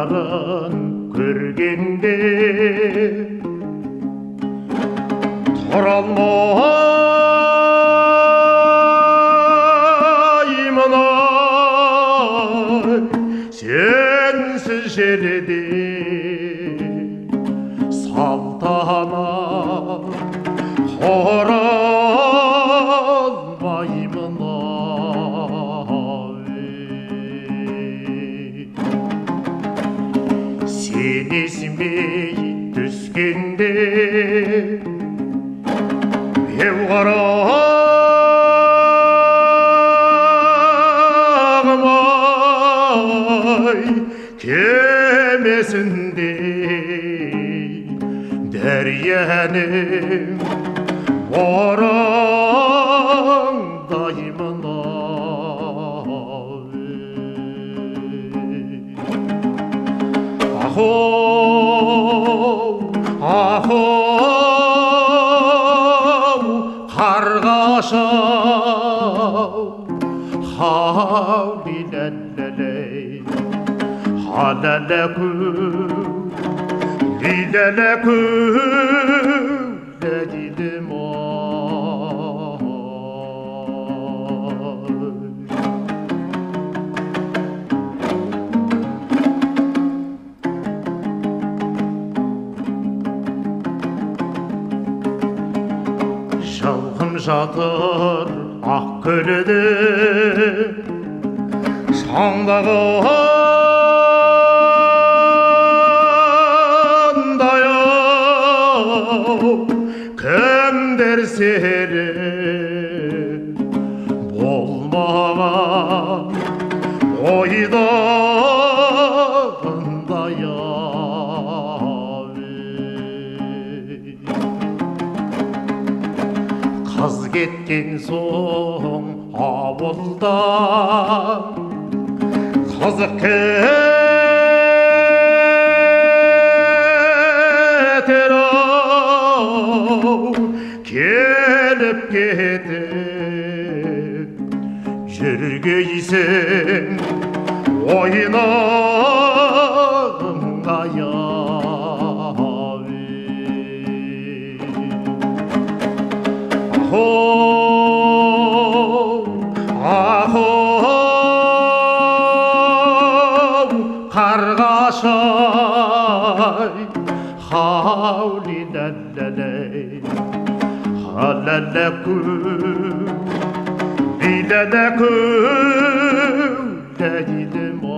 барын көргенде тұра алмаймын ай сенсіз жерде салтанат құралмаймын ай сен есіме түскенде беу қарағым ай кемесінде дәрияның борандаймын ай ахоу қарғаш-ау хау-ли-лә-лә-ләй ха-лә-лә-күү ли-лә-лә-күү лә-дидім ай жалғым жатыр ақ көлде шаңдағандай-ау кімдер серік болмаған ойдағындай-ау қыз кеткен соң ауылдан қызық кетер-ау келіп кетіп жүргейсің ойнағыңдай-ау ахоу қарғаш-ай хау-ли-лә-лә-ләй ха-лә-лә-күү ли-лә-лә-күү лә-дидім